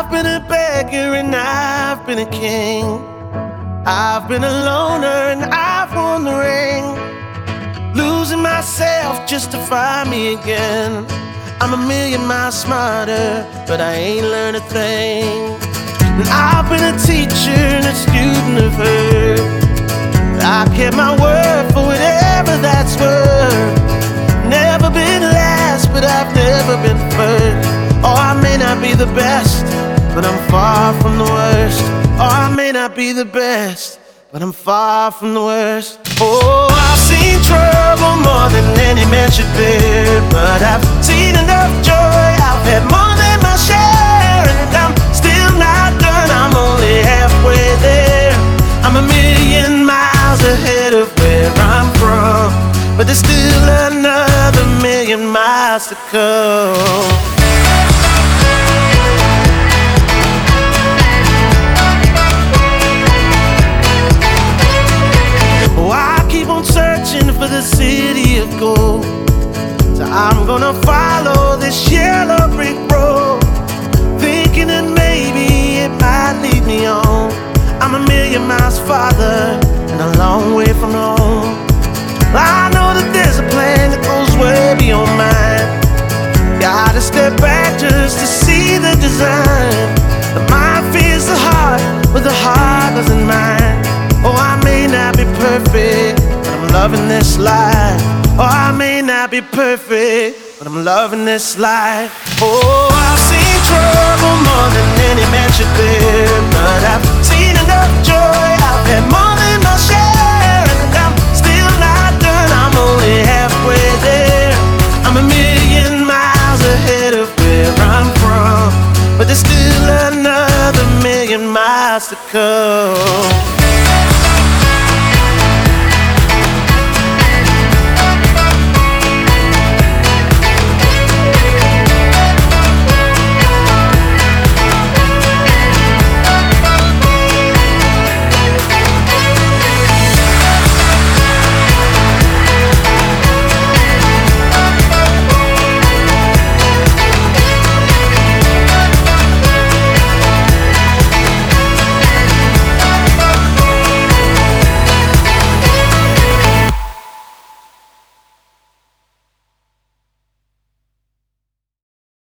I've been a beggar and I've been a king. I've been a loner and I've won the ring. Losing myself just to find me again. I'm a million miles smarter, but I ain't learned a thing. And I've been a teacher and a student of her. I kept my word for whatever that's worth. Never been last, but I've never been first. Oh, I may not be the best, but I'm far from the worst. Oh, I may not be the best, but I'm far from the worst. Oh, I've seen trouble more than any man should bear, but I've seen enough joy, I've had more than my share. And I'm still not done, I'm only halfway there. I'm a million miles ahead of where I'm from, but there's still another million miles to come. Searching for the city of gold, so I'm gonna follow this yellow brick road, thinking that maybe it might lead me on. I'm a million miles farther and a long way from home. I know that there's a plan that goes way beyond mine. Gotta step back just to see the design. The mind fears the heart, but the heart doesn't mind. Oh, I may not be perfect, but I'm loving this life. Oh, I may not be perfect, but I'm loving this life. Oh, I've seen trouble more than any man should bear, but I've seen enough joy, I've had more than my share. And I'm still not done, I'm only halfway there. I'm a million miles ahead of where I'm from, but there's still another million miles to come.